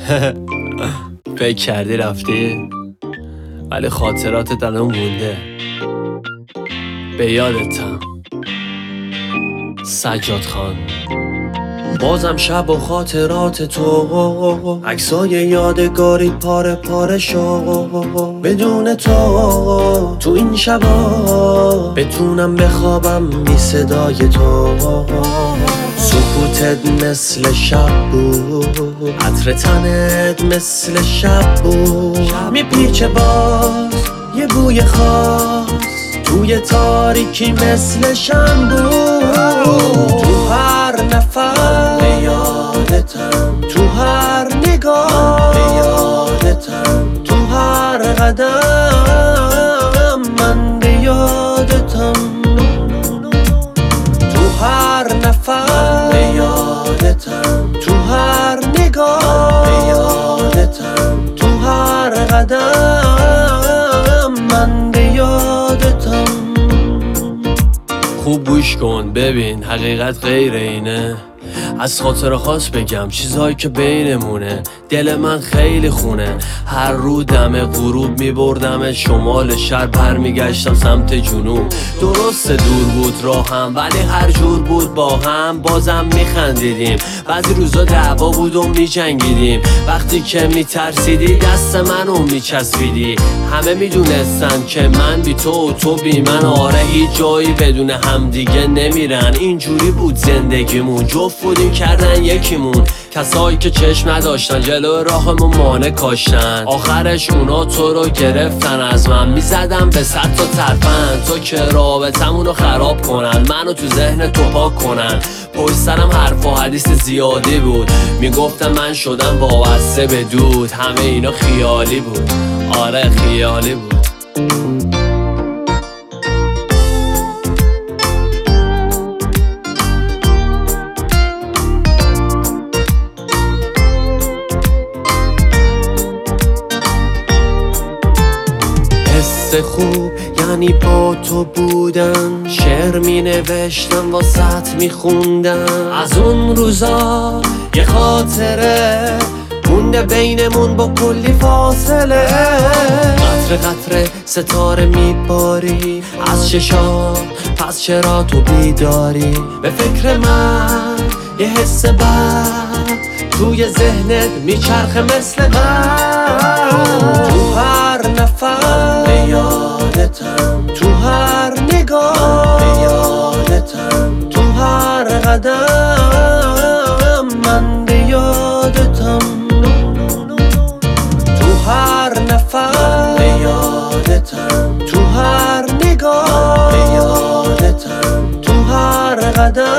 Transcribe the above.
فکر کردی رفتی ولی خاطراتت الان مونده. به یادتم سجاد خان. بازم شب و خاطرات تو، عکسای یادگاری پاره پاره شو. بدون تو این شبا بتونم بخوابم بی صدای تو. سکوتت مثل شب بود، عطر تنت مثل شب بود. میپیچه باز یه بوی خاص توی تاریکی مثل شم بود. تو هر نفر به یادتم، تو هر نگاه به یادتم، تو هر قدم من به یادتم. تو هر نفر به یادتم، تو هر نگاه به یادتم، تو هر قدم من به یادتم. خوب گوش کن ببین حقیقت غیر اینه. از خاطر خاص بگم چیزهایی که بینمونه. دل من خیلی خونه، هر رو دم غروب میبردم شمال شهر، برمیگشتم سمت جنوب. درست دور بود راهم ولی هر جور بود با هم بازم میخندیدیم. بعضی روزا دعوا بود و میجنگیدیم، وقتی که میترسیدی دست منو میچسبیدی. همه میدونستن که من بی تو و تو بی من، آره هیچ جایی بدون هم دیگه نمیرن. اینجوری بود زندگیمون، جفت بودیم کردن یکیمون. کسایی که چشم نداشتن جلو راهمون مانع کاشتن، آخرش اونا تو رو گرفتن از من. میزدم به 100 تا ترفند تو که رابطمون رو خراب کنن، منو تو ذهن تو پاک کنن. پشت سرم حرف و حدیث زیادی بود، میگفتم من شدم وابسته به دود. همه اینا خیالی بود، آره خیالی بود. خوب یعنی با تو بودن، شعر می نوشتم واسط می خوندم. از اون روزا یه خاطره مونده بینمون با کلی فاصله. قطره قطره ستاره می باری از چشام، پس چرا تو بیداری؟ به فکر من یه حس بد توی ذهنت میچرخه مثل من. تو هر نفر به یادتم، تو هر نگاه به یادتم، تو هر قدم من به یادتم. تو هر نفر به یادتم، تو هر نگاه به یادتم، تو هر قدم